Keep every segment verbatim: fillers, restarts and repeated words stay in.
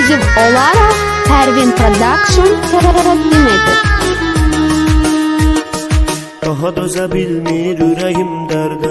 Ekskluziv olaraq Pərvin Production təqdim edir. Daha dözə bilmir ürəyim dərdə,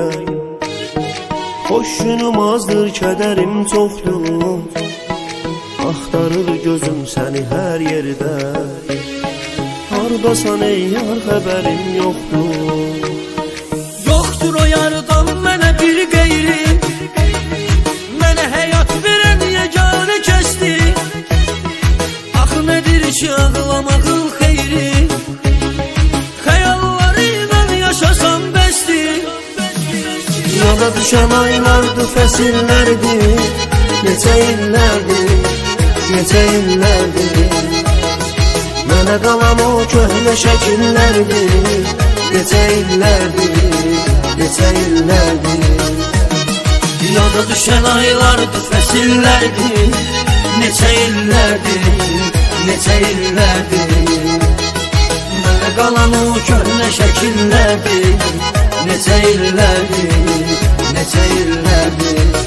xoşunum azdır, kədərim çoxdur. Axtarır gözüm səni hər yerdə, hardasan ey yar, xəbərim yoxdur. Yoxdur o yardan mənə bir qeyri, mənə həyat verən yeganə kəsdi. Axı nədir ki ağlamağın xeyri, xəyallarıyla yaşasam bəsdir. Yada düşən aylardır, fəsillərdir, neçə illərdir, neçə illərdir. Mənə qalan o köhnə şəkillərdir, neçə illərdir, neçə illərdir. Yada düşən aylardır, fəsillərdir, neçə illərdir, neçə illərdir. Mənə qalan o köhnə şəkillərdir, neçə illərdir, neçə illərdir.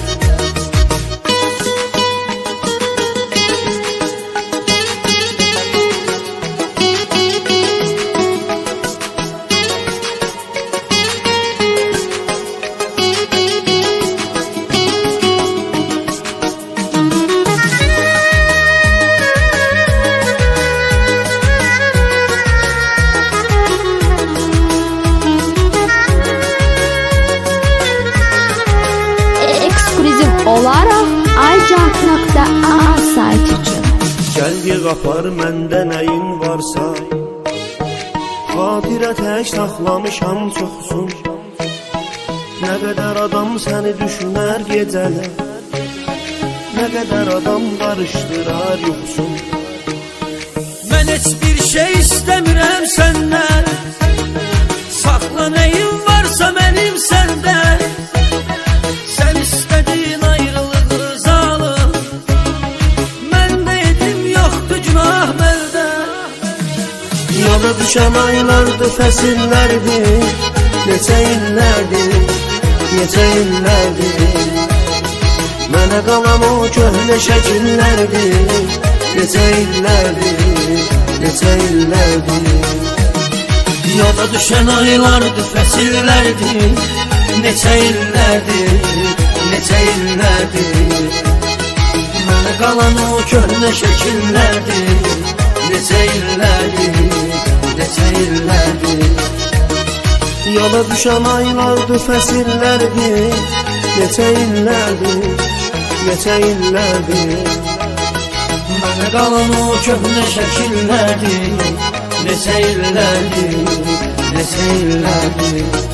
olaraq aycan.a sayt üçün. Gəl yığ apar məndə nəyin varsa, xatirə tək saxlamışam çoxsun. Nə qədər adam səni düşünər gecələr, nə qədər adam qarışdırar yoxsun. Mən heç bir şey istəmirəm səndən, saxla nəyin varsa mənim səndən. Sən istədiyin ayrılığı zalım, məndə edim yoxdur günah məndə. Yada düşən aylardır, fəsillərdir, neçə illərdir, neçə illərdir. Mənə qalan o köhnə şəkillərdir, neçə illərdir, neçə illərdir. Yada düşən aylardır, fəsillərdir, neçə illərdir, neçə illərdir. Mənə qalan o köhnə şəkillərdir, neçə illərdir, neçə illərdir. Yada düşən aylardır, fəsillərdir, neçə illərdir, neçə illərdir. Mənə qalan o köhnə şəkillərdir, neçə illərdir, neçə illərdir.